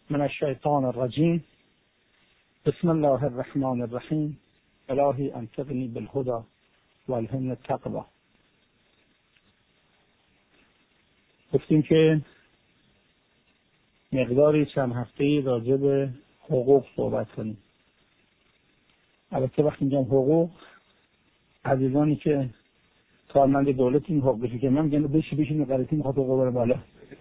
من الشیطان الرجیم. بسم الله الرحمن الرحیم. الهی انطقنی بالهدى والهمنی التقوی. گفتیم که مقداری چند هفته‌ای راجع به حقوق صحبت کنیم. البته وقتی میگم حقوق، عزیزانی که کارمند دولت این حقوق بشه که من میگن بشین غلطی میخواد حقوق بره بالا.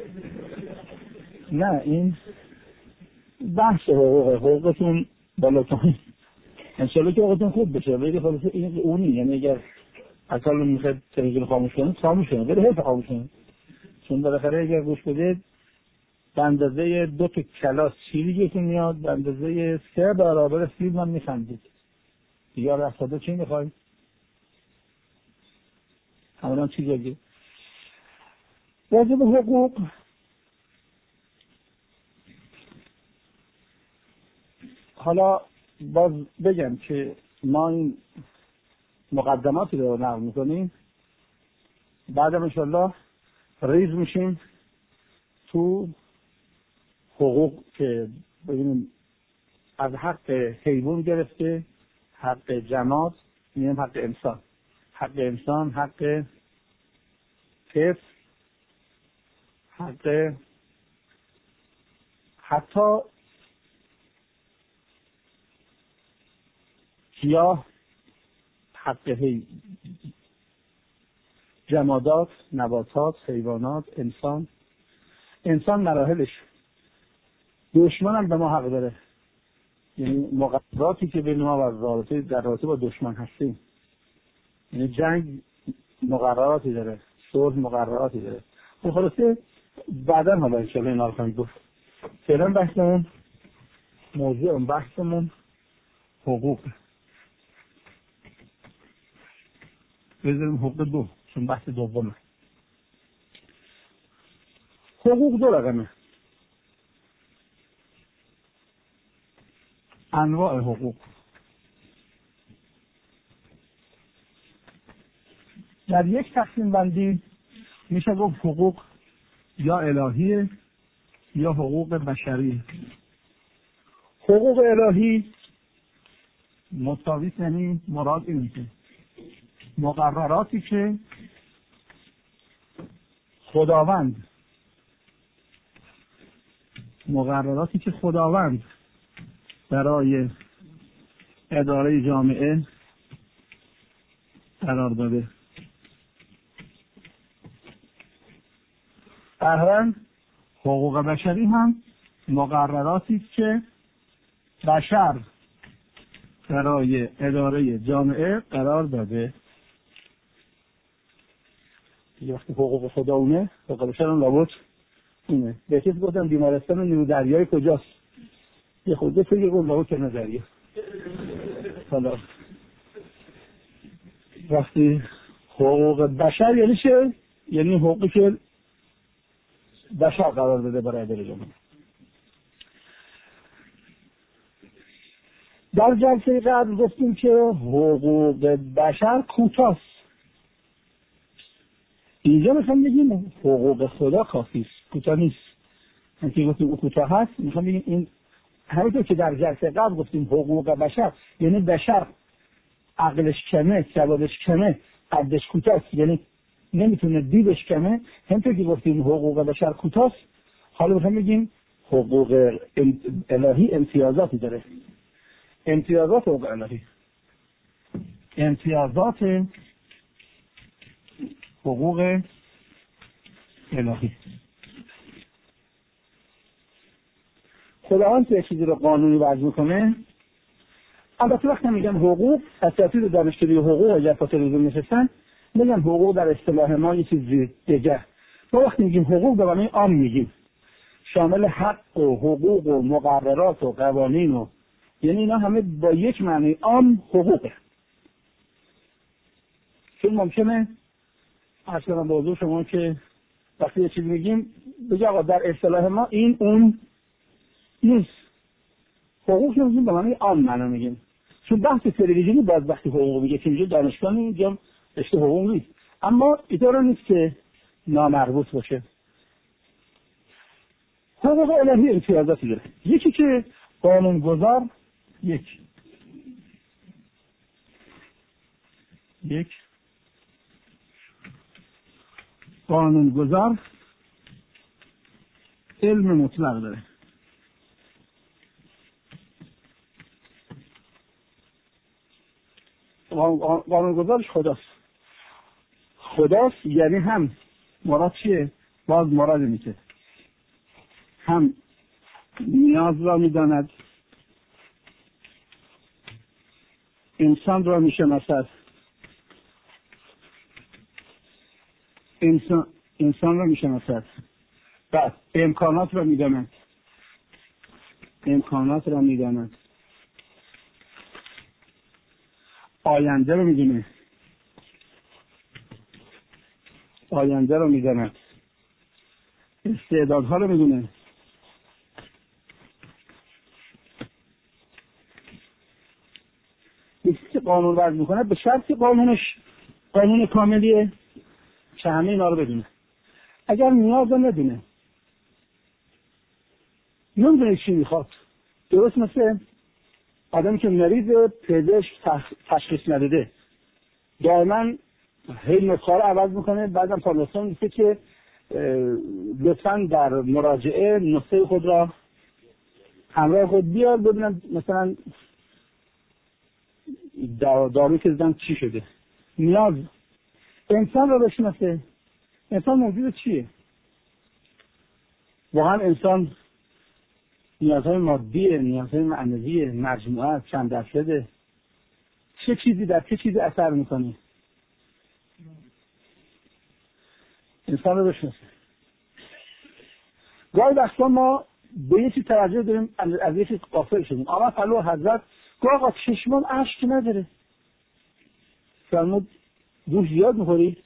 نه، این بحث حقوقتون بالاتون انشالله که حقوقتون خوب بشه، ولی خلاص این اونی، یعنی اگر اصلا میخواد تلویزیون خاموش کنید خاموش کنید، ولی حیف خاموش کنید، چون بالاخره اگر گوش بدید به اندازه 2 کلاس شیریگتون میاد، به اندازه 3 برابر فیلم هم میخندید. یا رفتاده چی میخواید؟ همون چیز دیگه. راجع به حقوق حالا باز بگم که ما این مقدماتی رو نقل میکنیم، بعدم انشالله ریز میشیم تو حقوق که ببینیم از حق حیوان گرفته، حق جماد، میگیم حق انسان، حق طفل، حق حتی گیاه، حق جمادات، نباتات، حیوانات، انسان مراحلش. دشمن هم به ما حق داره، یعنی مقرراتی که بین ما و در رابطه با دشمن هستیم، یعنی جنگ مقرراتی داره، صلح مقرراتی داره. خب خلاصه بعدا حالا انشاءالله اینا رو خواهیم گفت. فعلا بحثمون حقوق. بذاریم حقوق 2، چون بحث دومه. حقوق 2 رقمه. انواع حقوق. در یک تقسیم بندی میشه گفت حقوق یا الهیه یا حقوق بشری. حقوق الهی مساوی، یعنی مراد اینه که مقرراتی که خداوند برای اداره جامعه قرار داده. طبعاً حقوق بشری هم مقرراتی که بشر برای اداره جامعه قرار داده. وقتی حقوق خدا اونه، حقوق بشر هم لابد اینه. به کسی گفتم بیمارستان نیرو دریایی کجاست؟ یه خود فکر کن لابد کنه دریا. حالا وقتی حقوق بشر یعنی چه؟ یعنی حقوقی که بشر قرار داده برای اداره جامعه. در جلسه قبل گفتیم که حقوق بشر کوتاست. اینجا میخوام بگیم حقوق خدا کافیست، کوتاه نیست. اینکه گفتیم او کوتاه هست، میخوام بگیم این همونطور که در جلسه قبل گفتیم حقوق بشر یعنی بشر عقلش کمه، سوادش کمه، قدش کوتاست، یعنی نمیتونه دیدش کمه. همونطور که گفتیم حقوق بشر کوتاست، حالا میخوام بگیم حقوق الهی امتیازاتی داره. امتیازات حقوق الهی، امتیازات حقوق الهی. خداوند که چیزی رو قانونی وضع میکنه، البته وقتی میگم حقوق، اساتید دانشجوی حقوق اگر با تلویزیون نشستن میگن حقوق در اصطلاح ما یه چیز دیگه. ما وقتی میگیم حقوق به معنی عام میگیم، شامل حق و حقوق و مقررات و قوانین و یعنی اینا همه با یک معنی عام حقوقه. چون ممکنه اصلا با حضور شما که وقتی یه چیز میگیم بگه آقا در اصطلاح ما این اون نیست. حقوق که میگیم به معنی عام معنا میگیم. چون بحث تلویزیونی باز وقتی حقوق میگه که اینجا دانشگاه اینجا رشته حقوق نیست، اما اینطور نیست که نامربوط باشه. حقوق الهی امتیازاتی داره. یکی که قانونگذار، یک قانونگذار علم مطلق داره. قانونگذارش خداست، یعنی هم مراد چیه؟ باز مراد میشه هم نیاز را میداند، انسان را میشناسد، انسان را میشناسد، بعد امکانات را میداند، آینده رو میداند، استعدادها رو میدونه، که قانون وضع میکنه به شرطی قانون کاملیه که همه اینا رو بدونه. اگر نیاز رو ندونه، نمیدونه چی میخواد، درست مثل آدمی که مریض پزشک تشخیص نداده دائما هی نسخه رو عوض میکنه، بعدم پارلسان میگه که لطفاً در مراجعه نسخه خود را همراه خود بیار ببینم مثلا داروی که زدن چی شده. نیاز انسان رو بشناسه. انسان موجود چیه؟ واقعا انسان نیازهای مادیه، نیازهای معنویه، مجموعه چند درصده، چه چیزی در چه چیزی اثر میکنه؟ انسان رو بشناسه. گاهی وقتا ما به یه چیز توجه داریم، از یه چیز غافل شدیم. آقا فلو حضرت گاه آقا چشمان اشک نداره، فرمود گوش زیاد میخوری؟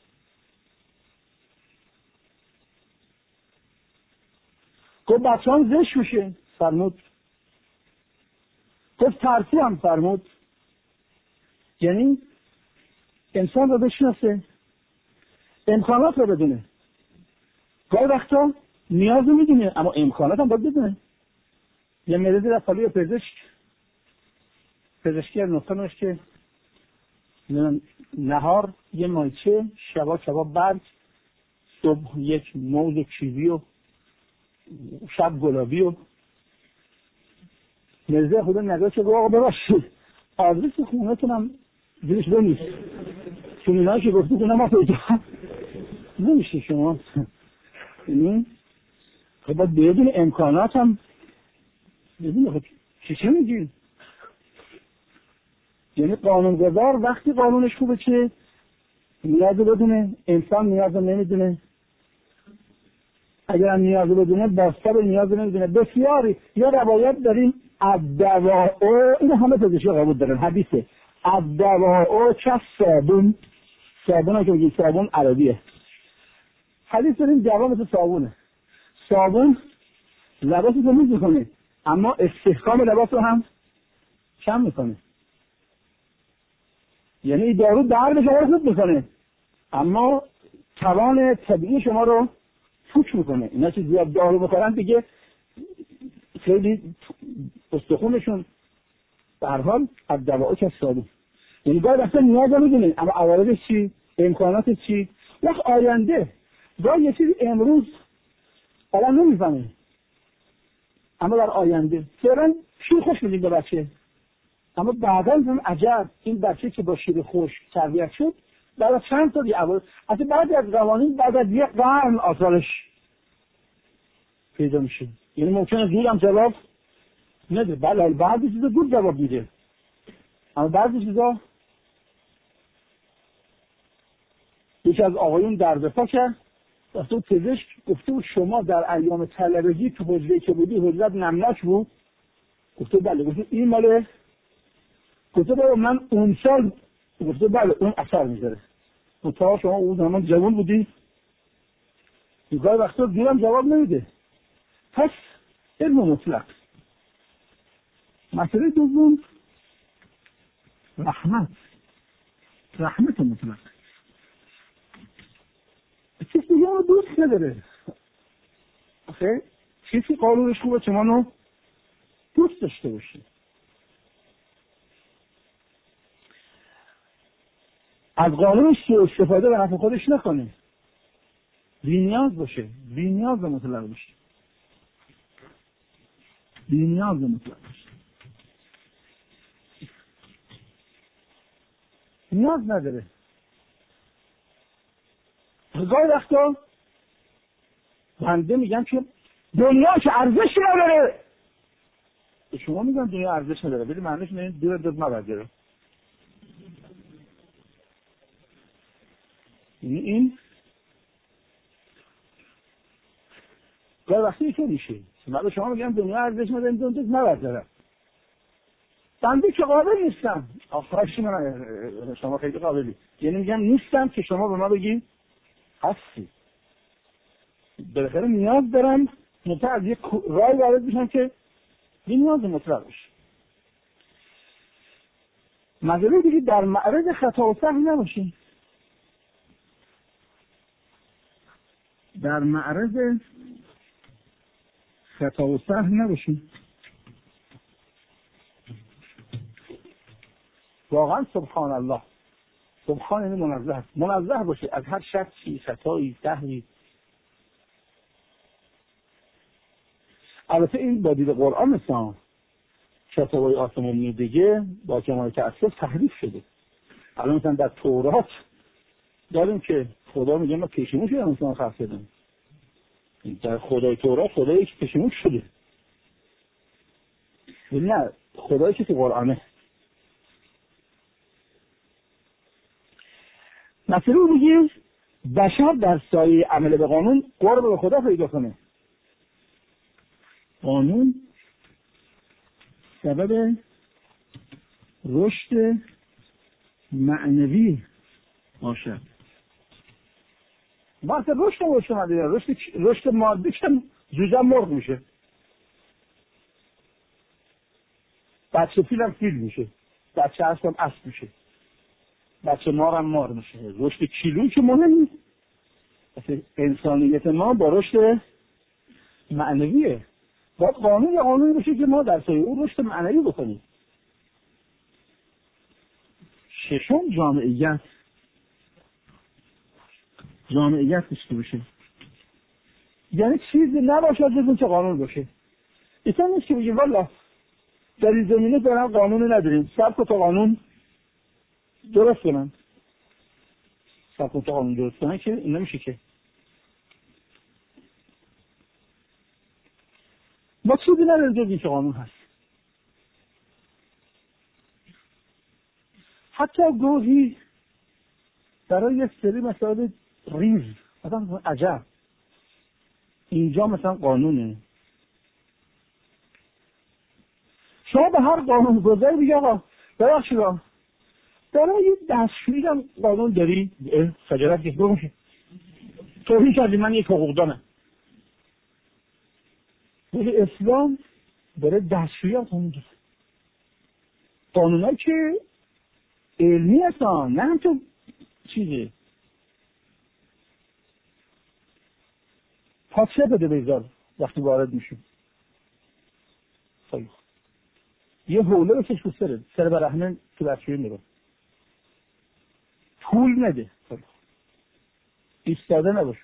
گفت بچه هم زشت میشه، فرمود. گفت ترسی هم، فرمود. یعنی انسان رو بشناسه، امکانات رو بدونه. گاهی وقتا نیاز رو میدونه اما امکانات هم باید بدونه. یه مریضی در خالی پزشکی از نقطه که نهار یه مایچه، شبا کباب برگ، صبح یک موز کیوی و شب گلابی و مریضی خدا نگاه که آقا ببخشید آدرس خونه تونم زیرش بنویس، چون اینایی که گفتی که ما پیدا نمیشه شما. یعنی خب باید بدون امکانات هم بدون خب چه میگی؟ یعنی قانونگذار وقتی قانونش خوبه که نیاز بدونه، انسان نیاز نمیدونه. اگر هم نیاز بدونه باستا به نیاز نمیدونه. بسیاری یا روایت داریم الدواء، اینو همه پزشکی قبول دارن، حدیثه الدواء کالصابون. صابون که میگیم صابون عربیه. حدیث داریم دوا مثل صابونه. صابون لباس رو تمیز میکنه اما استحکام لباس رو هم کم میکنه. یعنی این دارو درد شما رو خوب میکنه اما توان طبیعی شما رو فوک میکنه. اینا که زیاد دارو بخورن دیگه خیلی استخونشون به هر حال از دواعی که صابون. یعنی باید اصلا نیاز رو میدونید اما عوارضش چی؟ امکانات چی؟ وقت آینده باید یه چیزی امروز آدم نمیفهمه اما در آینده فعلا شیر خوش میدیم به بچه اما بعدا هم عجب این بچه که با شیر خوش تربیت شد بعد از چند سال اصلا بعضی از قوانین بعد از یک قرن آثارش پیدا میشه. یعنی ممکنه زود هم جواب نده، بله بعضی چیزا زود جواب میده اما بعضی چیزا یکی از آقایون در دفاع کرد وقتی پزشک گفته بود شما در ایام طلبگی تو حجره که بودی حجرت نمناک بود؟ گفته بله. گفته این ماله؟ گفته بابا من اون سال. گفته بله اون اثر میذاره. تا شما اون زمان جوان بودی؟ گاهی وقتا دیرم جواب نمیده. پس علم مطلق. مسئله دوم رحمت مطلق. کسی دیگه اونو دوست نداره. آخه کسی قانونش خوبه که منو دوست داشته باشه، از قانونش سوء استفاده به نفع خودش نکنه، بی‌نیاز باشه، بی‌نیاز به مطلق باشه، بی‌نیاز به مطلق باشه، نیاز نداره. گاهی وقتا بنده میگم که دنیا که ارزش نداره، به شما میگم دنیا ارزش نداره، ولی معنیش اینه دور مبادره. یعنی این گاهی وقتی اینطور میشه، من به شما میگم دنیا ارزش نداره، دور مبادره. بنده که قابل نیستم، آخرش من شما خیلی قابلی، یعنی میگم نیستم که شما به ما بگید هستی. بالاخره نیاز دارم مطلق از یک رای وارد میشم که این نیاز مطلق باشه. مسئله دیگه در معرض خطا و سهو نباشیم، در معرض خطا و سهو نباشیم. واقعا سبحان الله، سبحان یعنی منزه، منزه باشه از هر شکی، خطایی، سهوی. البته این با دید قرآن مثلا کتابای آسمانی دیگه با کمال تأسف تحریف شده. الان مثلا در تورات داریم که خدا میگه ما پیشمون شده مثلا خرف شدن. در خدای تورات خدایی که پیشمون شده، ولی نه خدایی که تو قرآنه. مثلا میگه بشر در سایه عمل به قانون قرب به خدا پیدا کنه. قانون سبب رشد معنوی باشد. وقتی رشد معنوی، رشد مادی که زوجه مرغ میشه، بچه فیل هم فیل میشه، بچه اسب هم اسب میشه، بچه مار هم مار میشه. رشد کیلویی که مهم نیست. انسانیت ما با رشد معنویه. باید قانونی باشه که ما در سایه او رشد معنوی بکنیم. ششم جامعیت داشته باشه، یعنی چیزی نباشه جز اون که قانون باشه. ایتا نیست که بگیم والا در این زمینه دارم قانونی نداریم، سب کن تا قانون درست کنن، سب کن تا قانون درست کنن، که این نمیشه. که ما چیزی نداریم جز این که قانون هست. حتی گاهی برای یک سری مسائل ریز مثلا عجب اینجا مثلا قانونه، شما به هر قانون گذاری بگی آقا ببخشید برای یک دستشویی هم قانون داری، خجالت کش بگوشه توهین کردی من یک حقوقدانم. ولی اسلام برای دستشویی هم قانون داره، قانونایی که علمی هستن، نه هم تو چیزی پاچه بده بیزار وقتی وارد میشیم. یه حوله بکش رو سر برهنه تو دستشویی میره، پول نده، ایستاده نباشه،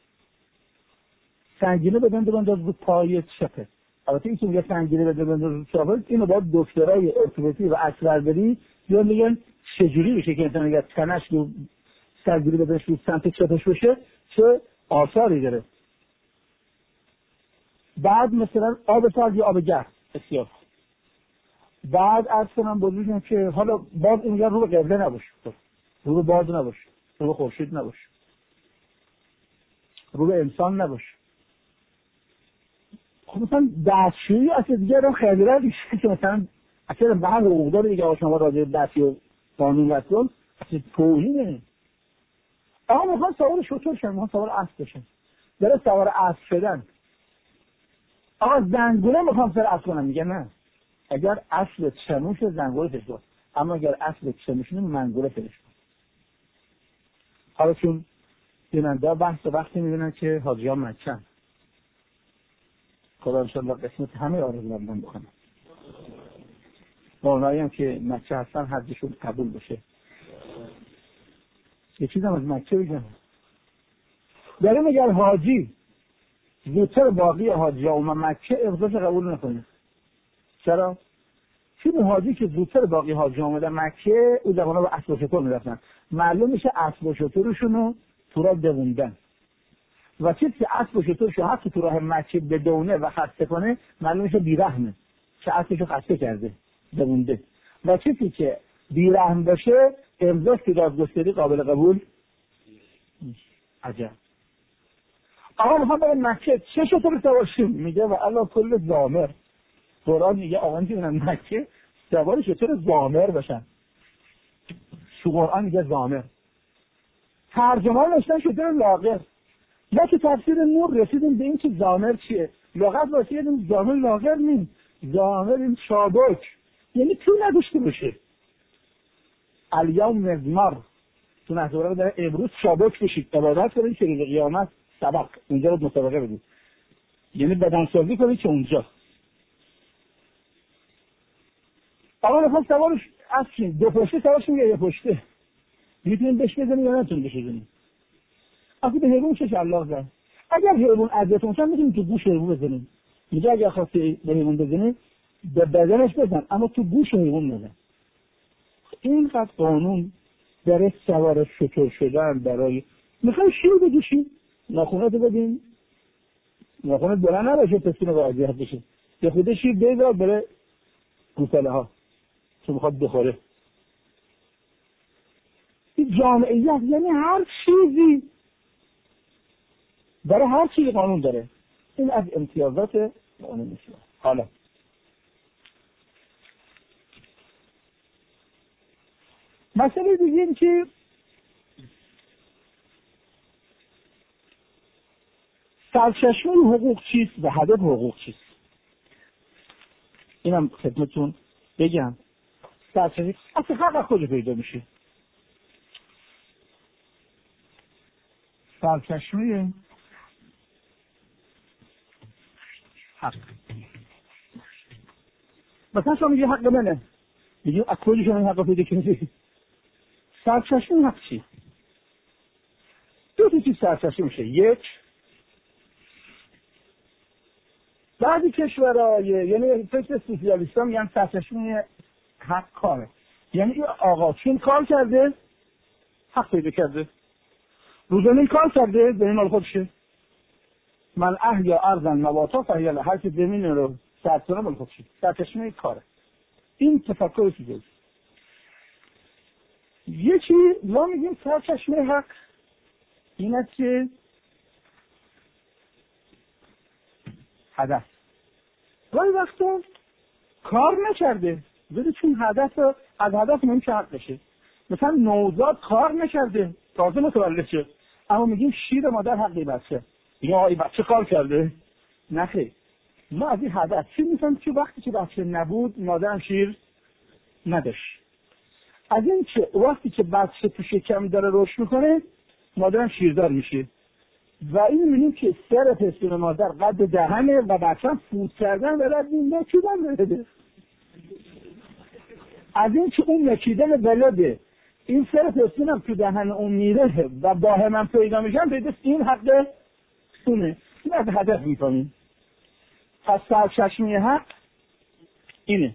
سنگینه بدن بنداز رو پای چپه. البته این که میگه سنگینه بدن بنداز رو چپه، اینو باید دکترای ارتوپدی و عصربرداری یا میگن چجوری میشه که انسان اگر تنش رو سنگینه بدنش رو سمت چپش بشه چه آثاری داره. بعد مثلا آب سرد یا آب گرم بسیار. بعد عرض کنم بزرگم که حالا باز این رو به قبله نباشه، رو به باد نباشه، رو به خورشید نباشه، رو به انسان نباشه. خب مثلا دستشویی اصلا دیگه رو خیلی را دیگه که مثلا اصلا به هم حقوقدار دیگه شما راجع به دستی و قانون رسول اصلا توهینه. آقا میخوان سوار شطور شن، میخوان سوار اسب بشن، داره سوار اسب شدن. آقا زنگوله میخوام سر اسب کنم، میگه نه، اگر اصل چموش زنگوله فرش کن، اما اگر اصل چموش نمی منگوله فرش کن. حالا چون بیننده بحث وقتی میبینن که حاجیان مکن خدا انشاءالله قسمت همه آرزوام بکنم. اونایی هم که مکه هستن حجشون قبول بشه. یه چیزم از مکه بگم. داره میگن حاجی زودتر باقی حاجی ها اومد مکه اقداش قبول نکنه. چرا؟ چون حاجی که زودتر باقی حاجی آمده مکه او زمانا با اسب و شتر میرفتن. معلوم میشه اسب و شترشون رو تو راه دووندن. و چیزی که اسب و شترشو حتی تو راه مکه بدونه و خسته کنه معلوم میشه بیرحمه. که اسبشو خسته کرده دوونده. و چیزی که بیرحم باشه امضاش که دادگستری قابل قبول عجب. آقا میخوام برم مکه چه شتر سوارشیم؟ میگه و الله کل زامر. قرآن میگه آقا که برن مکه سوار شتر زامر باشن. تو قرآن میگه زامر. ترجمه نشتن شتر لاغر. ما که تفسیر نور رسیدیم به این که زامر چیه؟ لغت واسیدیم زامر لاغر نیم. زامر این شابک یعنی تو نداشته باشه. الیوم مزمر تو نظره داره امروز شابک بشید عبادت کنید که روز قیامت سبق اونجا رو مسابقه بدید. یعنی بدنسازی کنید که اونجا آقا نفهم سوارش اصلی دو پشته سوارش میگه یه پشته میتونیم بهش بزنیم یا نتونیم بهش بزنیم. اصلی به حیوان چه شلاق زن. اگر حیوان عزتون شد میتونیم تو گوش حیوان بزنیم. میگه اگر خواستی به حیوان بزنیم به بدنش بزن اما تو گوش حیوان بزن. اینقدر قانون برای سوار شتر شدن برای میخوای شیر بگوشیم ناخونت رو بدیم ناخونت بلند نباشه پسونه با اذیت بشه یه خوده شیر بیدار بره گوساله ها چون میخواد بخوره. این جامعیت یعنی هر چیزی برای هر چیزی قانون داره. این از امتیازات قانون میشه. حالا مسئله دیگه این که سرچشمه حقوق چیست و هدف حقوق چیست؟ اینم خدمتون بگم. سرچشمه اصلا حق از کجا پیدا میشه؟ سرچشمه حق مثلا شما میگه حق منه میگه از کجا شما این حق پیدا کنید؟ سرچشمه حق چی؟ دو چیز سرچشمه میشه. یک بعضی کشورها یعنی فکر سوسیالیست‌ها میگن سرچشمه حق کاره. یعنی این آقا چون کار کرده حق پیدا کرده. روزانه کار کرده به این مال خودشه. من احیا ارضا نباتا فهیاله هر که زمین رو سرچشمه مال خودشه. سرچشمه کاره. این تفکر سوسیالیست. یکی ما میگیم سرچشمه حق این است که هدف گاهی وقتا کار نکرده ولی چون هدف از هدف نمیشه حق بشه. مثلا نوزاد کار نکرده تازه متولد شد اما میگیم شیر مادر حقی بچه. یا این بچه کار کرده؟ نه خیر. ما از این هدف چی میفهمیم که وقتی که بچه نبود مادرم شیر نداشت. از این که وقتی که بچه تو شکم داره رشد میکنه مادرم شیردار میشه و این میبینیم که سر پستون مادر قد دهنه و بچه هم فوت کردن و رد این نکیدن بلده. از این که اون نکیدن بلده این سر پستون هم تو دهن اون میره و باهم هم پیدا میشن پیداست این حق سونه. این از هدف میفهمیم. پس سرچشمه حق اینه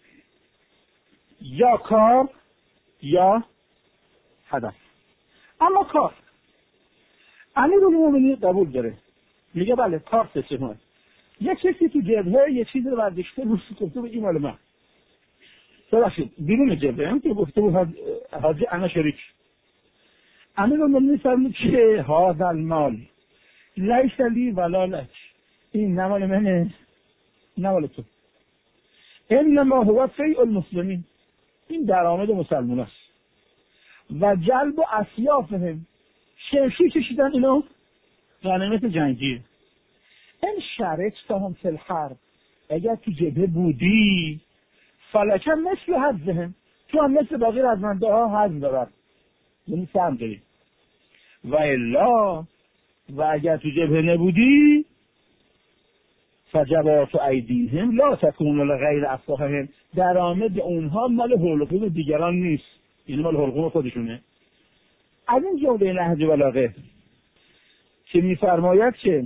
یا کار یا هدف. اما کار امیرالمومنین قبول داره میگه بله کار سه یه کسی تو جبهه یه چیز رو برداشته روسی گفته به این مال من ببخشید بیرون جبهه هم که گفته بود حاجی انا شریک. امیرالمومنین فرمود که هذا المال لیس لی ولا لک این نه مال منه نه مال تو انما هو فیء المسلمین این درآمد مسلمان است و جلب و اصیافهم شمشیر کشیدن اینا غنیمت جنگی. این شرط هم فی الحرب اگر تو جبهه بودی فلکم مثل حظهم تو هم مثل باقی رزمنده ها حظ دارد یعنی سهم داری و الا و اگر تو جبهه نبودی فجوات ایدیهم لا تکون لغیر افواههم، درآمد اونها مال حلقوم دیگران نیست، یعنی مال حلقوم خودشونه. از این جمله نهج بلاغه که میفرماید که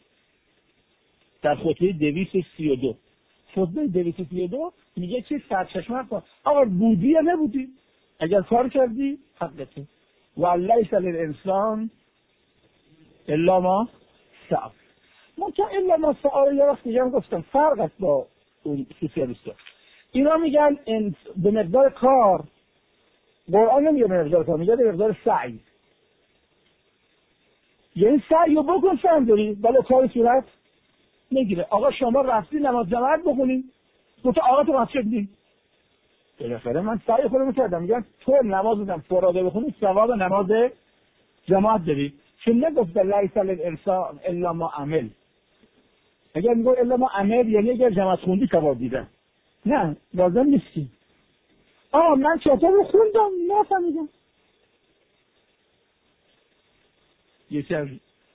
در خطبه 232 میگه که سرچشمه کن، آقا بودی یا نبودی، اگر کار کردی حقته، ولیس للانسان الا ما سعی. منتها الا ما سعی یا وقتی هم گفتم فرق است با اون سوسیالیستا. اینا میگن به مقدار کار، قرآن نمیگه به مقدار کار، میگه به مقدار سعی. یعنی سعی رو بکن سعی داری ولی کار صورت نگیره. آقا شما رفتی نماز جماعت بخونی، گفت آقا تو مسجد نی، بالاخره من سعی خودم کردم. میگن تو نماز بودم فراده بخونی ثواب نماز جماعت داری، چون نگفت لیس للانسان الا ما عمل. اگر میگه الا ما عمل یعنی اگر جماعت خوندی ثواب دیدن، نه لازم نیستی. من چطور خوندم نفهمیدم. یکی از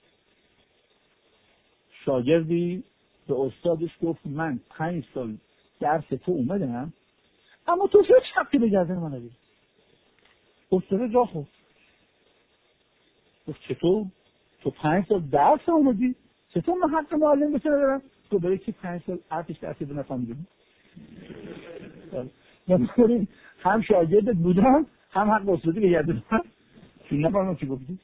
شاگردی به استادش گفت من 5 سال درس تو اومدم اما تو هیچ حقی به گردن من نداری. استاد جا خود گفت چطور؟ تو 5 سال درس اومدی؟ چطور من حق معلم بشه ندارم؟ تو برای که 5 سال حرفش درسی به نفهمیدم. نمی‌کنیم هم شاگردت بودم هم حق استادی به گردن من، چون نفهمم چی گفتی.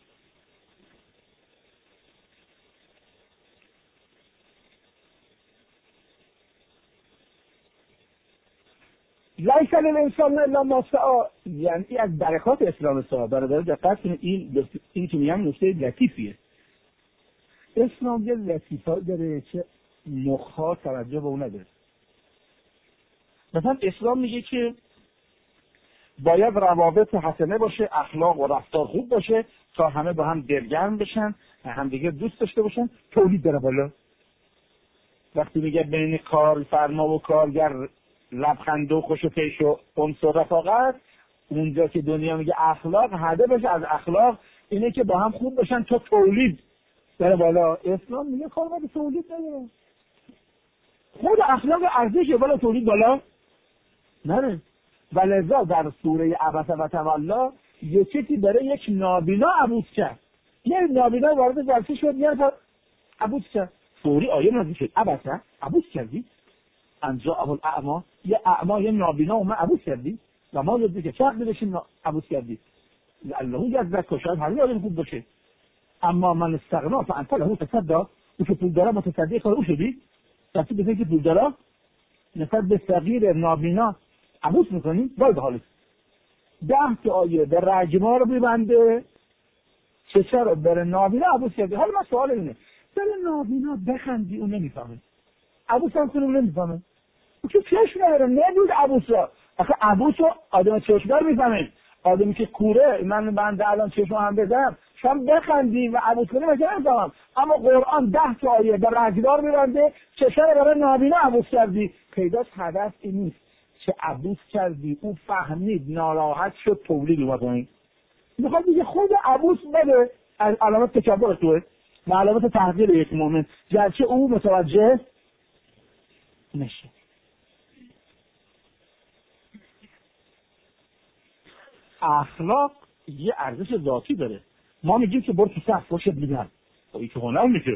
لیس للانسان الا ما سعی، یعنی از برکات اسلام سعی. برادر دقت کنید، این که میگم نکته لطیفیه. اسلام یه لطیفه‌ای داره که مخ‌ها توجه به اون نداره. مثلا اسلام میگه که باید روابط حسنه باشه، اخلاق و رفتار خوب باشه تا همه با هم دلگرم بشن، همدیگه دوست داشته باشن، تولید بره بالا. وقتی میگه بین کارفرما و کارگر لبخند و خوش پیش و انس و رفاقت، اونجا که دنیا میگه اخلاق، هدفش از اخلاق اینه که با هم خوب باشن تا تولید بره بالا. اسلام میگه کار باید تولید نداره، خود اخلاق ارزشه بالا، تولید بالا نره. ولذا در سوره عبس و تولى یه کسی برای یک نابینا عبوس کرد، یه نابینا وارد جلسه شد، یه نفر عبوس کرد، فوری آیه نازل شد عبس عبوس کردی انجا اول اعما، یه اعما یه نابینا و من عبوس کردی و ما یاد که فرق بشین عبوس کردی الله یزدک که شاید هر یادم خوب باشه. اما من استغنا فانت له تصدى، او که پول داره متصدق او شدی، دستی بزنی که پول داره نسبت به فقیر نابینا عبوس میکنی باید حالت 10 تا آیه به رجما رو میبنده که چرا بر نابینا عبوس کردی. حالا من سوال اینه، بر نابینا بخندی اون نمیفهمه، عبوس هم کنه اون نمیفهمه، او که چشم نداره نبود عبوس را. آخه عبوس رو آدم چشمدار میفهمه، آدمی که کوره من بنده الان چشم هم بزنم شما بخندی و عبوس کنی مثلا نمیفهمم. اما قرآن 10 تا آیه به رجدار میبنده چشم برای نابینا عبوس کردی. پیداست هدف این نیست که عبوس کردی او فهمید ناراحت شد تولید اومد کنی. میخواد دیگه خود عبوس بده از علامت تکبر توه و علامت تحقیر یک مومن، گرچه او متوجه نشه. اخلاق یه ارزش ذاتی داره. ما میگیم که برو تو صف باشد میدن، این که هنر میشه.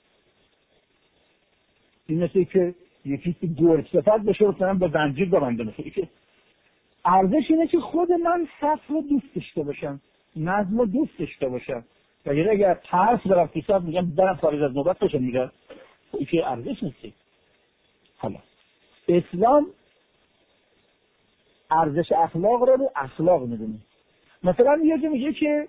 این مثل که یکی که گرگ صفت بشه مثلا با زنجیر ببنده، مثل که ارزش اینه که خود من صف رو دوست داشته باشم، نظم رو دوست داشته باشم. و یعنی اگر ترس برم تو صف میگم برم خارج از نوبت باشم میگم این که ارزش نیستی. حالا اسلام ارزش اخلاق رو اخلاق میدونه. مثلا یه جا میگه که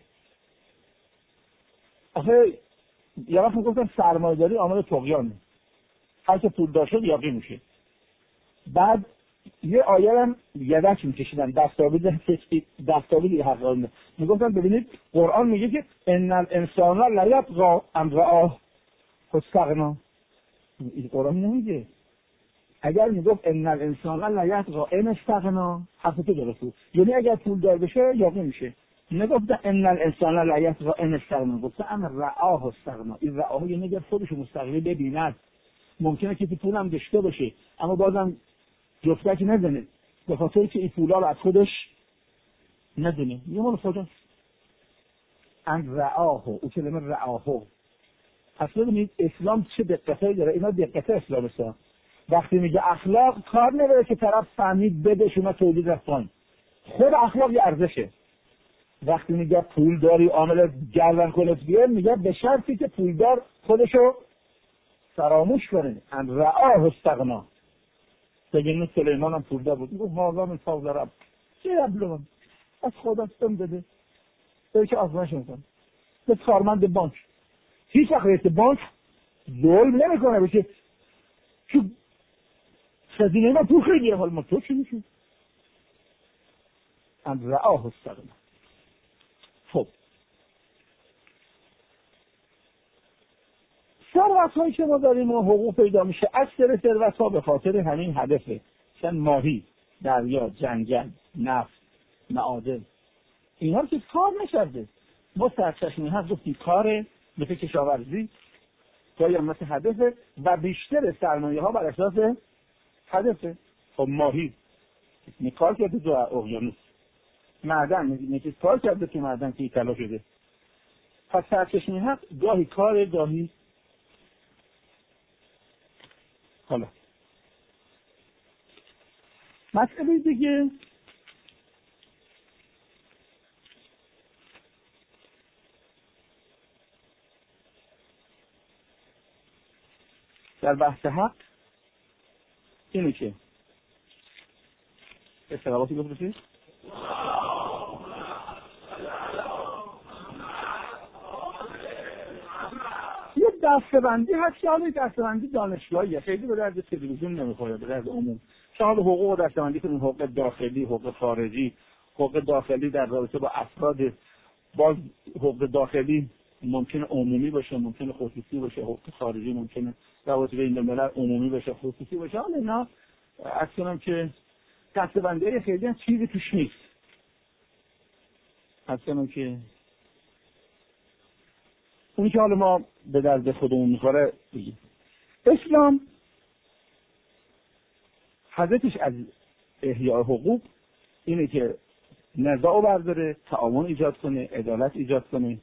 آخه یه وقت میگفتن سرمایه‌داری عامل طغیانه، هر که پول داشت یاقی میشه. بعد یه آیه هم یدک میکشیدن دستاویز حقانه، میگفتن ببینید قرآن میگه که ان الانسان لا یطغی ان رآه استغنا. این قرآن نمیگه. اگر میگفت ان الانسان لا یطغی ان استغنا حرف تو درسته، یعنی اگر پول دار بشه یاقی میشه. نگفت ان الانسان لا یطغی ان استغنا، گفت ان رآه استغنا. این رآه یعنی اگر خودش مستقلی ببیند ممکنه که پول هم داشته باشه اما بازم جفتک نزنه به خاطر که این پولا رو از خودش ندونه. یه مال خودش ان رعاه، او کلمه رعاه. پس ببینید اسلام چه دقتی داره. اینا دقت اسلام است. وقتی میگه اخلاق کار نداره که طرف فهمید بده شما تولید رفتن، خود اخلاق یه ارزشه. وقتی میگه پول داری عامل گردن کلت بیه، میگه به شرطی که پولدار خودشو فراموش کنه. ان رعاه استغنا. بگین سلیمان هم پولدار بود، میگه هاذا من فضل رب، چه ابلغم از خودستم بده بده که آزمایش میکنه. به کارمند بانک هیچ وقت رئیس بانک ظلم نمیکنه بشه که خزینه ما پول خیلیه، حال ما تو چی میشون؟ ان رعاه استغنا. خب ثروت هایی که ما داریم و حقوق پیدا میشه، اکثر ثروت ها به خاطر همین هدفه. مثلا ماهی، دریا، جنگل، نفت، معادن، اینا رو که کار نشده. ما سرچشمه ها گفتیم کاره، مثل کشاورزی، گاهی هم مثل هدفه و بیشتر سرمایه ها بر اساس هدفه. خب ماهی کار کرده تو اقیانوس، معدن میگه کار کرده تو معدن که طلا شده. پس سرچشمه ها گاهی کار، گاهی حالا مسئله دیگه در بحث حق اینه که استقاباتی بپرسید یه دستبندی هست که حالا دستبندی دانشگاهیه، خیلی به درد تلویزیون نمیخوره، به درد عموم. شاید حقوق دستبندی کنیم، حقوق داخلی، حقوق خارجی. حقوق داخلی در رابطه با افراد، باز حقوق داخلی ممکنه عمومی باشه، ممکنه خصوصی باشه. حقوق خارجی ممکنه رابطه بین الملل عمومی باشه، خصوصی باشه. حالا اینا اصلا که دستبندی خیلی چیزی توش نیست. اصلا که اون که حالا ما به درد خودمون میخوره بگیم. اسلام هدفش از احیاء حقوق اینه که نزاع برداره، تعاون ایجاد کنه، عدالت ایجاد کنه.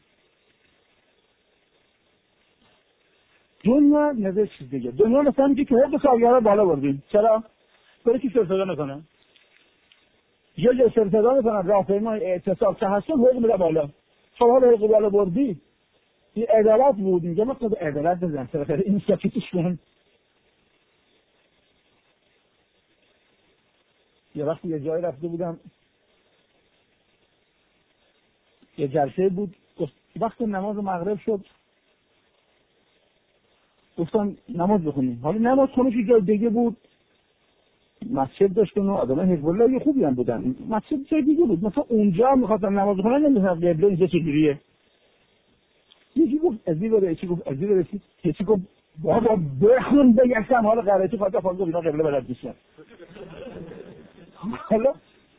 دنیا نظر چیز دیگه. دنیا مثلا میگه که حقوق کارگرها بالا بردیم. چرا؟ برای کی سرصدا نکنن؟ یه جا سرصدا میکنن راهپیمای اعتصاب تحصیل حقوق میره بالا. خب حالا حقوق بالا بردی، این عدالت بود. میگه ما خود عدالت بزن سرخیره این ساکتش کن. یه وقتی یه جایی رفته بودم، یه جلسه بود، وقت نماز مغرب شد گفتن نماز بخونیم. حالا نماز خونش جای دیگه بود، مسجد داشتن و آدم حزب الله خوبی هم بودن، مسجد جای دیگه بود. مثلا اونجا میخواستن نماز بخونن، نمیدونم قبله اینجا چجوریه. یکی گفت ازی بره، یکی گفت ازی بره، یکی گفت بابا بخون بگشتم حالا قرائتی خواهد فاز گفت اینا قبله بلد نیستن. حالا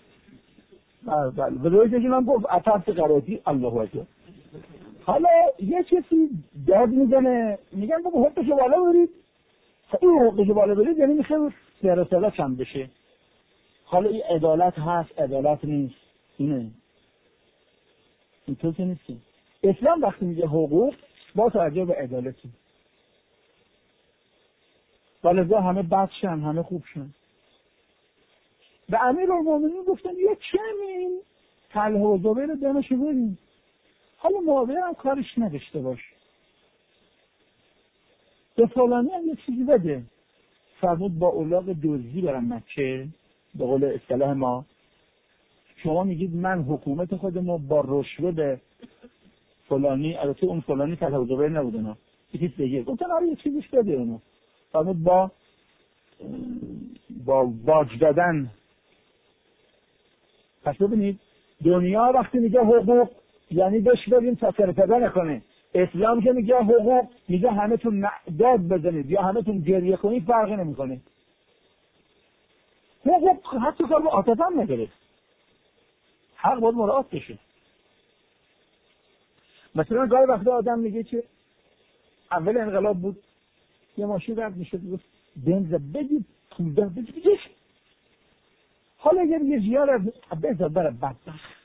به روی که من گفت اطرف قرائتی الله اکبر. حالا یه کسی داد میزنه، میگن بابا حقوقشو بالا برید. این حقوقشو بالا برید یعنی میخواه سرسلا کم بشه. حالا این عدالت هست، عدالت نیست. اینه اینطور که نیستی. اسلام وقتی میگه حقوق با توجه به عدالتی، ولذا همه بدشن همه خوبشن. به امیرالمومنین گفتن یه کمی طلحه و زبیر رو دمشو بریم، حالا معاویه هم کارش نداشته باش، به فلانی هم یه چیزی بده. فرمود با اولاغ دزدی برم مکه، به قول اصطلاح ما. شما میگید من حکومت خودمو با رشوه به فلانی، البته اون فلانی طلحه و زبیر نبوده، نه یکی دیگه. گفتن آره یه چیزیش بده اونو. فرمود با باج دادن. پس ببینید دنیا وقتی میگه حقوق یعنی بهش بدیم تا سرپدا نکنه. اسلام که میگه حقوق میگه همه تون داد بزنید یا همه تون گریه کنید، فرقی نمیکنه. حقوق حتی کار با عاطفه هم نداره، حق باید مراعات بشه. مثلا گاهی وقتا آدم میگه که اول انقلاب بود یه ماشین رد میشه گفت بنز بدید پول ده بدید. حالا اگر یه جیار بذار بره بدبخت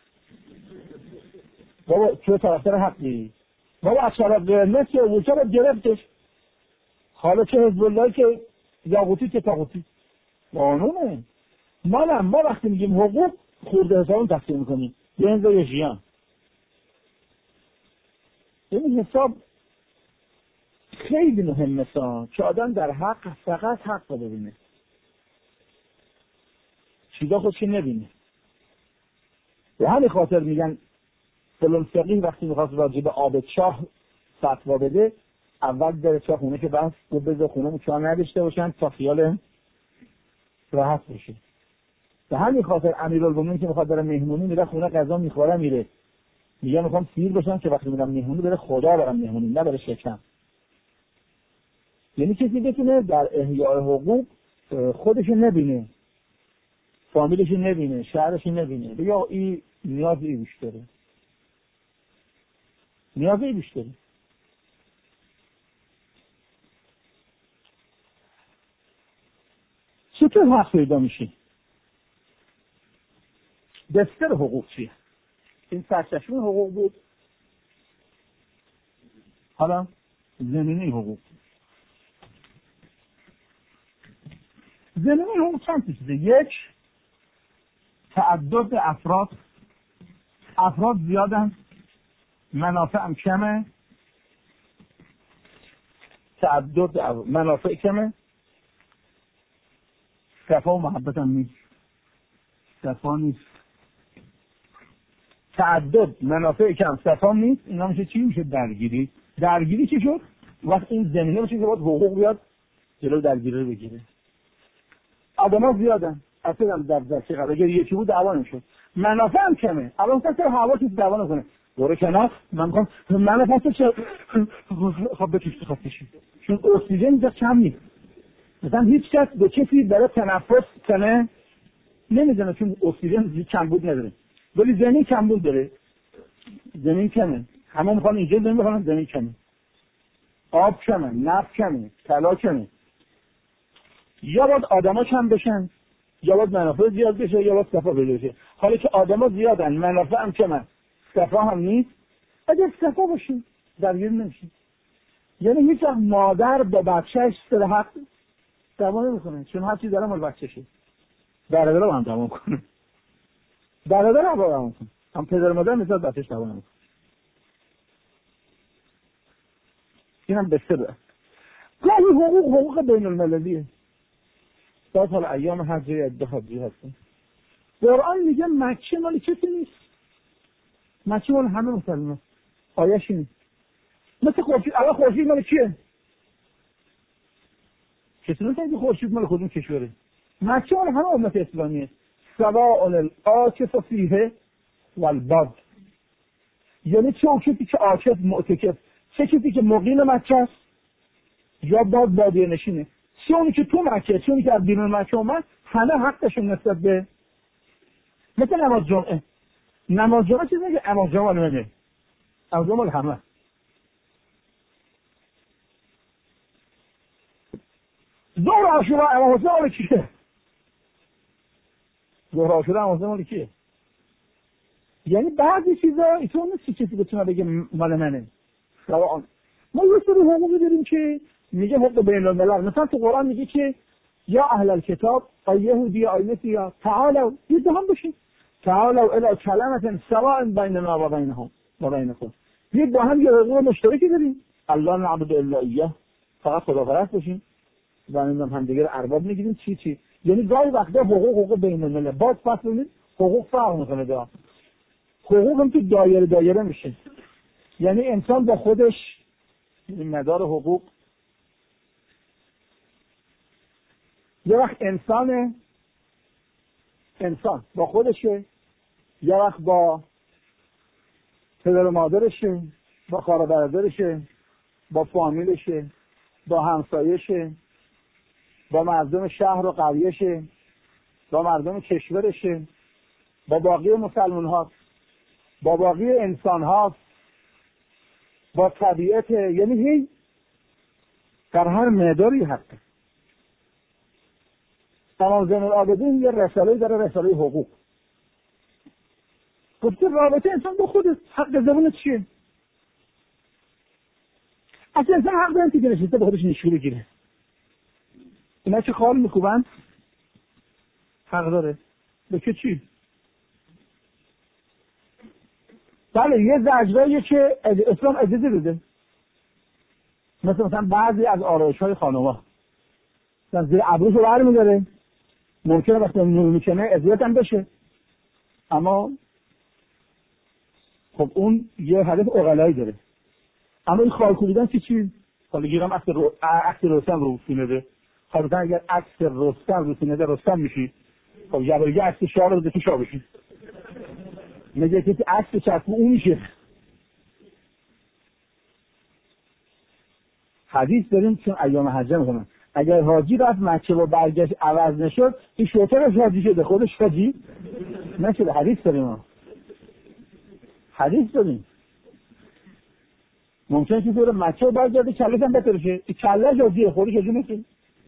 بابا تو طرفدار حقی بابا اشرف قرمز که اوچه رو گرفتش. حالا چه حزب الله که یاقوتی که تاقوتی قانونه. ما وقتی میگیم حقوق خورده حسابون تقسیم میکنیم بنز و ژیان. این حساب خیلی مهمه که آدم در حق فقط حق رو ببینه، چیزا خودش نبینه. به همین خاطر میگن فلان فقیه وقتی میخواست راجع به آب چاه فتوا بده اول بره چاه خونه که بس گفت بذار خونه چاه نداشته باشن تا خیال راحت بشه. به همین خاطر امیرالمومنین که میخواد بره مهمونی میره خونه غذا میخوره میره میگه میخوام سیر باشم که وقتی میرم مهمونی بره خدا برم مهمونی نه بره شکم. یعنی کسی بتونه در احیاء حقوق خودشو نبینه، فامیلشو نبینه، شهرشو نبینه، بگه این نیازی بیش داره، نیازی بیش داره. چطور حق پیدا میشه؟ دستر حقوق چیه؟ این سرچشمه حقوق بود. حالا زمینی حقوق. زمینی حقوق چند چیزه؟ یک، تعدد افراد زیادن، منافع هم کمه. تعدد منافع کمه، صفا و محبت هم نیست. صفا نیست. تعدد منافع کم صفا نیست. اینا میشه چی؟ میشه درگیری. درگیری چی شد؟ وقت این زمینه میشه که باید حقوق بیاد جلو درگیری رو بگیره. آدم‌ها زیادن. اصلا در چقدر اگر یکی بود دعوا نمیشد. منافع هم کمه. الان مثلا هوا که دعوا نکنه. دوره کنار من میگم منافع چه خب بکش خاطرش. چون اکسیژن اینجا کم نیست. مثلا هیچ کس به کسی برای تنفس کنه نمیدونه چون اکسیژن کمبود نداره. ولی زمین کمبود داره. زمین کمه. همه میخوان اینجا زمین بخوان زمین کمه. آب کمه، نفت کمه، طلا کمه. یا باید آدما کم بشن، یا باید منافع زیاد بشه، یا باید صفا پیدا بشه. حالا که آدما زیادن، منافع هم کمه، صفا هم نیست. اگر صفا باشه، درگیر نمیشه. یعنی هیچ وقت مادر با بچه‌اش سر حق دعوا نمیکنه، چون هر چیز داره مال بچه‌شه. برادر هم دعوا میکنه. برادر هم دعوا میکنه. هم پدر مادر مثل بچه‌ش دعوا نمیکنه. اینم بسته. گاهی حقوق بین المللیه. باید حالا ایام هر جای عده حجی هستن. قرآن میگه مکه مال کسی نیست. مکه مال همه مسلمان. آیه‌ش اینه. مثل خورشید، الان خورشید مال کیه؟ کسی نمی‌گه خورشید مال کدوم کشوره. مکه مال همه امت اسلامیه. سواء العاکف فیه والباد. یعنی چه کسی که عاکف معتکف، چه کسی که مقیم مکه است یا بادیه نشینه. چه اونی که تو مکه، چه اونی که از بیرون مکه اومد، همه حقشون نسبت به مثل نماز جمعه. نماز جمعه چیزی که نماز جمعه نمیده. نماز جمعه همه. ظهر عاشورا امام حسین مال کیه؟ ظهر عاشورا امام حسین مال کیه؟ یعنی بعضی چیزا ایتون نیست کسی بتونه بگه مال منه. سواء ما یه سری حقوقی داریم که میگه حقوق بین الملل. مثلا تو قرآن میگه که یا اهل الکتاب ای یهودی ای مسیحی تعالوا یدهم بشین تعالوا الی کلمه سواء بیننا و بینهم و بینکم. بیاید با هم یه حقوق مشترکی داریم. الله نعبد الا ایاه، فقط خدا پرست باشیم و هم دیگه رو ارباب میگیریم. چی یعنی گاهی وقتا حقوق بین الملل باز فصل حقوق فرق میکنه. دا حقوق هم تو دایره میشه. یعنی انسان با خودش این مدار حقوق یه وقت انسان با خودشه، یه وقت با پدر و مادرشه، با خواهر و برادرشه، با فامیلشه، با همسایشه، با مردم شهر و قریهشه، با مردم کشورشه، با باقی مسلمان ها، با باقی انسان ها، با طبیعت. یعنی در هر معیاری حقه. امام زین العابدین یه رساله داره، رساله حقوق. گفته رابطه انسان با خودت، حق زبونت چیه؟ اصلا انسان حق داره که نشسته به خودش نشوره بگیره. اینا چه خال میکوبند؟ حق داره. به که چی؟ بله یه زجرایی که اسلام اجازه بده. مثلا بعضی از آرایش‌های خانم‌ها مثلا زیر ابروشو برمی‌داره، ممکنه وقتی نور میکنه اذیت هم بشه، اما خب اون یه هدف عقلایی داره. اما این خال کوبیدن چی؟ حالا گیرم عکس رستم رو سینه ده. خالصا اگر عکس رستم رو سینه ده رستم میشی، خب جبرگی عکس شاه رو ده تو شاه بشی. میگه کسی عکس چسبون اون میشه. حدیث داریم چون ایام حجه میکنن اگر حاجی رفت مکه و برگشت عوض نشد این شوترش حاجی شده، خودش حاجی نشده. حدیث داریم حدیث داریم. ممکنه که دور مکه و برگرده کلش هم بترشه، این کلش حاجیه، خودش حاجی نشد.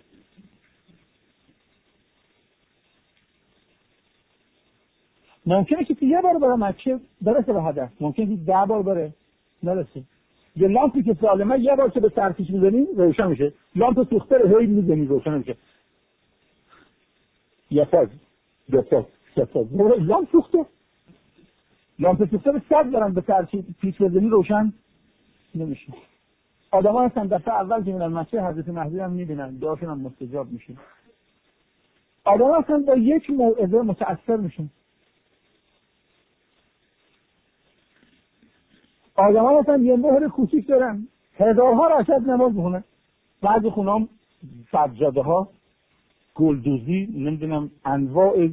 ممکنه که یه بار بره مکه برسه به هدف، ممکنه که 10 بار بره نرسه. یه لامپی که سالمه یه بار که به سرکش میزنی روشن میشه، لامپ سوخته رو هی میزنی روشن میشه. یه فاز دو فاز سه فاز لامپ سوخته، لامپ سوخته رو 100 دارن به سرکش پیچ بزنی روشن نمیشه. آدم ها هستن دفعه اول که میرن مکه حضرت مهدی هم میبینن، دعاشون هم مستجاب میشه. آدم ها هستن با یک موعظه متأثر میشن. آدم ها مثلا یه مهر کوچیک دارن هزارها رکعت نماز میخونن. بعضی خونام سجاده ها گلدوزی نمیدونم انواع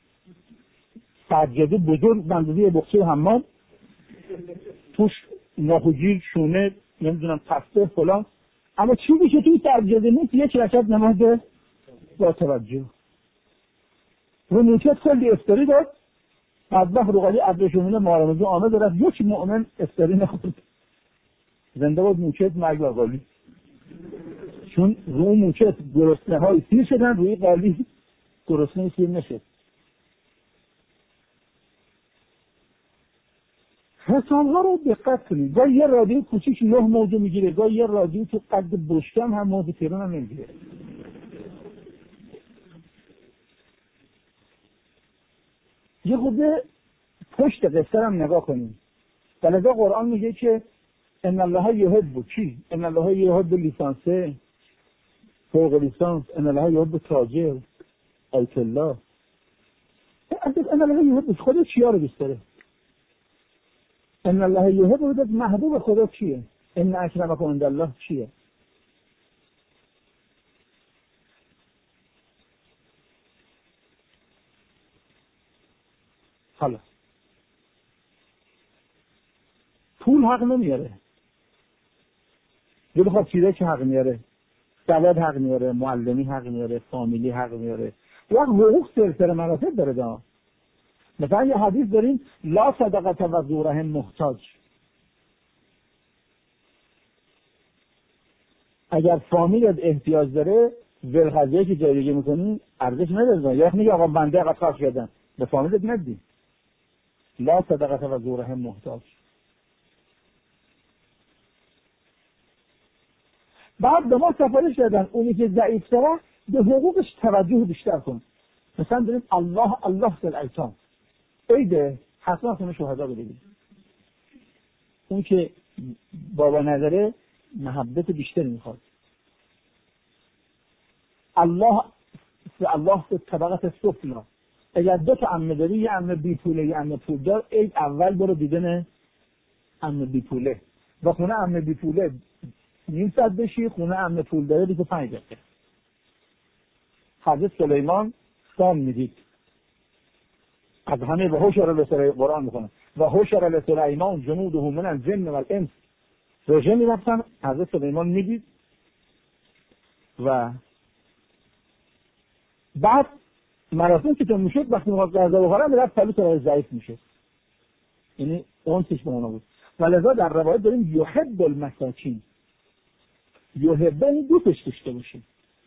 سجاده بزرگ بندازی بخچه حمام توش ناخوجیر شونه نمیدونم پسته فلان، اما چیزی که توی سجاده نیست یک رکعت نماز با توجه. رو نوچت کلی افتاری داد بدبخت روغالی عبدالشمونه مارمزه آمد رفت یک مؤمن افتاری نخورد. زنده بود موچت مرگ و قالی، چون روی موچت گرسنه های سیر شدن، روی قالی گرسنه سیر نشد. حساب ها رو دقت کنید. گاه یه رادیو کوچیک 9 موضوع میگیره، گاه یه رادیو تو قد بشکم هم موضوع تیران هم نمیگیره. یه خوبه پشت قصه هم نگاه کنیم. ولذا قرآن میگه که ان الله یحب کی؟ ان الله یحب لیسانسه فوق لیسانس، ان الله یحب تاجر آیت الله. ان الله یحب خدا چیا رو دوست داره؟ ان الله یحب بودت محبوب خدا چیه؟ ان اکرمکم عند الله چیه؟ حالا پول حق نمیاره، یه بخواد چیزه که حق میاره، سواد حق میاره، معلمی حق میاره، فامیلی حق میاره، وقت حقوق سرسر مراتب داره دا. مثلا یه حدیث داریم لا صدقت و ذو محتاج. اگر فامیلت احتیاج داره ولغذیه که جایگی میکنی ارزش نداره. یا میگه آقا بنده قد خرج کردم به فامیلت ندی. لا صدقت و ذو محتاج. بعد به ما سفارش دادن اونی که ضعیف‌تره به حقوقش توجه بیشتر کن. مثلا داریم الله فی الایتام، عیده حتما خونه شهدا بدید. اون که بابا نداره محبت بیشتری میخواد. الله فی طبقه سفلی. اگر 2 تا عمه داری، یه عمه بی پوله یه عمه پولدار، عید اول برو دیدن عمه بی پوله و خونه عمه بی پوله نیم ساعت بشی، خونه عمه پول داره 25 دقیقه. حضرت سلیمان سام میدید از همه و حشر لسلیمان قرآن میکنه و حشر لسلیمان جنوده من الجن و الانس. روژه میرفتن حضرت سلیمان میدید و بعد مراسم که تون میشد وقتی میخواد غذا بخوره میرفت پلو سرای ضعیف میشه، یعنی اون سیش به اونا بود. و لذا در روایت داریم یحب المساکین. یحبه دوستش داشته باشی.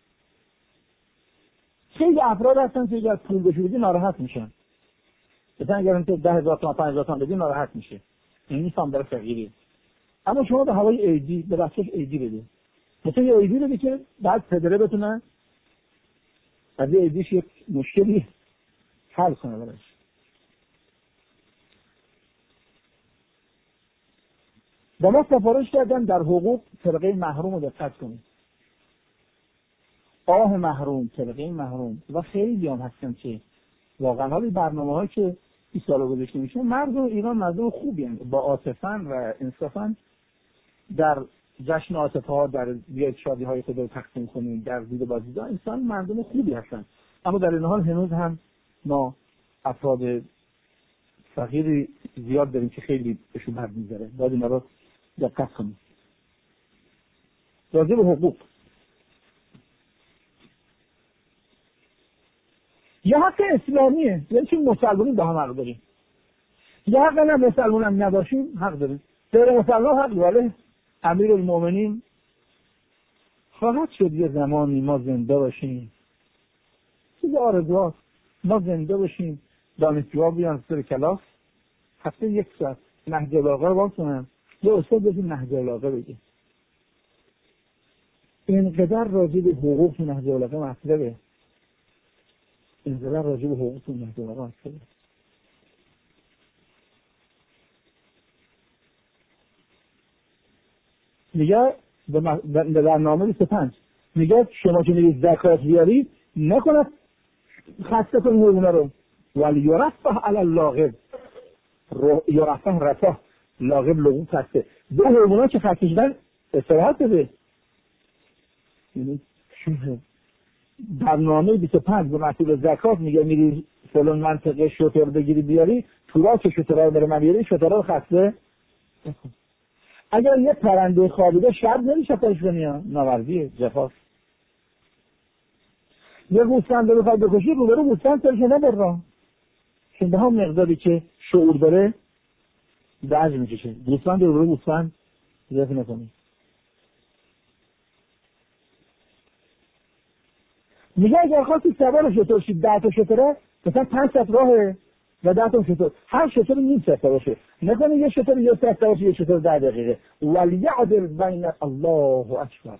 خیلی افراد هستن که اگر پول بهش بدی ناراحت میشن. مثلا اگر تو 10,000 تومان 5,000 تومان بدی ناراحت میشه. این نیستم برای فقیری. اما شما به هوای ایدی به بچه‌ش ایدی بدی. مثلا یه ایدی بدی که بعد پدره بتونه از ایدیش یک مشکلی حل کنه براش. با ما سفارش کردن در حقوق فرقه محروم رو دقت کنید. محروم، فرقه محروم و خیلی هم هستن که واقعا حالی برنامه‌هایی که 20 سال گذشته میشه مردم ایران مردم خوبی هستند، با عاطفه‌اند و انصافاً در جشن عاطفه‌ها در بیاد شادی‌های خود رو تقسیم کنیم در زیر بازی‌ها انسان مردم خوبی هستند. اما در این حال هنوز هم ما افراد فقیری زیاد داریم که خیلی بهشون بد می‌گذره. باید اینا رو دقت کنیم. راجع به حقوق یه حق اسلامیه، یعنی که مسلمانی با هم حق داریم. یه حق نه مسلمان هم نباشیم حق داریم. غیر مسلمان حق داره. امیرالمومنین خواهد شد یه زمانی ما زنده باشیم. چیز آرزوهاست. ما زنده باشیم. دانشجوها بیان سر کلاس هفته 1 ساعت نهج البلاغه رو باز کنن. یه استاد بهشون نهج البلاغه بگه. اینقدر راجع به حقوق تو نهج البلاغه مطلبه. اینقدر راجع به حقوق تو نهج البلاغه مطلبه. میگه به برنامه 25 میگه شما که میرید زکات بیارید نکنه خسته کنید اونا رو ولی یرفه علی اللاغب یرفه رفاه لاغب لغو خسته دو هرمونا که خسته شدن استراحت بده. یعنی برنامه 25 به مسئول زکات میگه میری فلان منطقه شتر بگیری بیاری تو راه که شترها رو بره من بیاری شترها رو خسته نکن. اگر یه پرنده خوابیده شب نمیشه پاش کنی نوردیه جفاست. یه گوسفند رو بخواد بکشی رو برو گوسفند سرش نبر چون به هم مقداری که شعور داره درج میکشه. گوسفند رو برو گوسفند ذبح نکنی. میگه اگر خواستی سوار شتر شید 10 تا شتره مثلا 5 ساعت راهه و 10 تا شتر هر شتر نیم ساعت باشه نکنه یه شتر یه ساعت باشه یه شتر 10 دقیقه ولیعدل بین الله اکبر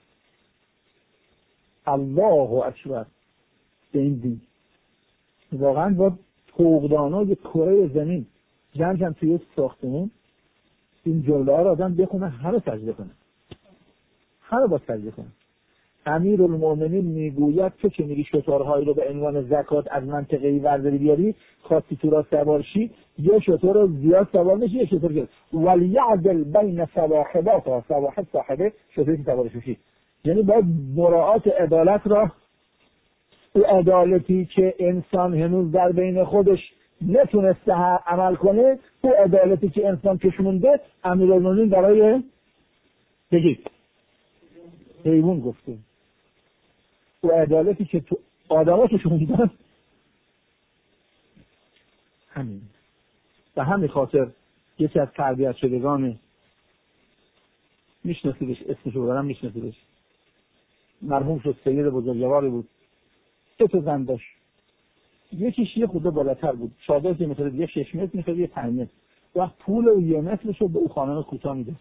الله اکبر به این دین واقعا با طوقدانای کره زمین جمع توی ساختمون این جمله ها رو آدم بخونه همه سجده کنه همه با سجده کنه. امیرالمومنین میگوید تو که میری شترهایی رو به عنوان زکات از منطقه‌ای ورداری بیاری خواستی تو را سوار شی یه شتر رو زیاد سوار بشی یه شتر گرد ولیعدل بین صواحبات صواحب صاحبه شتری که سوارش بشی. یعنی باید مراعات عدالت را او عدالتی که انسان هنوز در بین خودش نتونسته عمل کنه او عدالتی که انسان کشونده امیرالمومنین برای بگید حیوان گفته و عدالتی که تو آدماتشون بودن همین. به همین خاطر یکی از تربیت شدگان میشناسیدش اسمشو دارم میشناسیدش مرحوم شد سید بزرگواری بود 2 تا زن داشت یکیش یه خود بالاتر بود چادر که مثلا یه 6 متر میشد یه 5 متر و پول و یه مترشو به او خانم کوتاه میداد.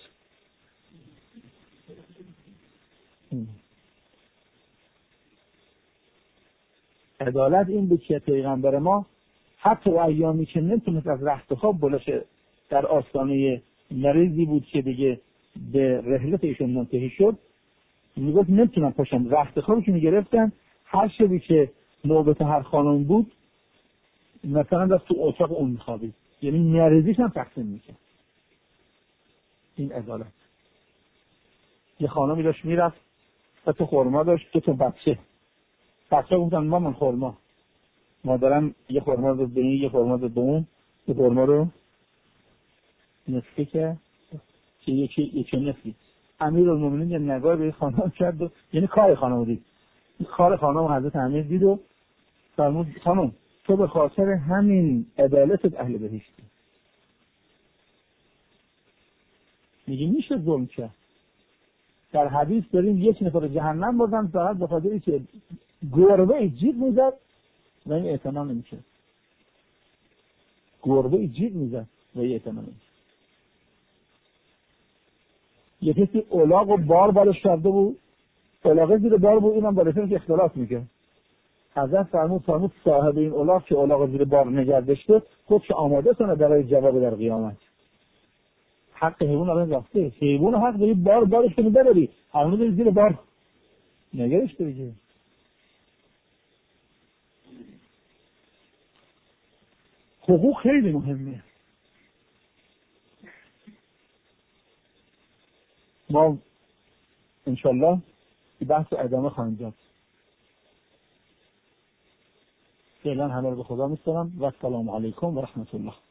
عدالت این بود که پیغمبر ما حتی ایامی که نمیتونست از رخت خواب بلشه در آستانه مریضی بود که دیگه به رحلت ایشون منتهی شد میگفت نمیتونم پاشم رخت خوابی که میگرفتن هر شبی که نوبت هر خانم بود مثلا دست تو اتاق اون میخوابید یعنی مریضیش هم تقسیم میکرد. این عدالت. یه خانمی داشت میرفت و تو خورما داشت 2 تا بچه گفتن مامان خورما مادرم یه خورما رو به این یه خورما رو به اون یه خورما رو نصفه که یکی نصفی. امیرالمومنین یه نگاه به خانم کرد و یعنی کار خانم دید کار خانم حضرت امیر دید و فرمود خانم تو به خاطر همین عدالتت اهل بهشتی. میگه میشه ظلم کرد در حدیث داریم یک نفر جهنم بردن فقط به خاطر اینکه گربه جیغ میزد و این اعتنا نمیشه. گربه جیغ میزد و این اعتنا نمیشه. یه کسی الاغ و بار بالش کرده بود، الاغه زیر بار بود، اینم بالشون که اختلاف میکنه. حضرت فرمود صاحب این الاغ که الاغ زیر بار نگه داشته خودش آماده کنه برای جواب در قیامت. حق حیوان الان رفته، حیوان حق داری بارش کنی ببری، حیوان داری زیر بار نگهش داری که. حقوق خیلی مهمه. ما انشالله این بحث ادامه خواهیم داد. فعلا همه رو به خدا میسپارم و السلام علیکم و رحمت الله.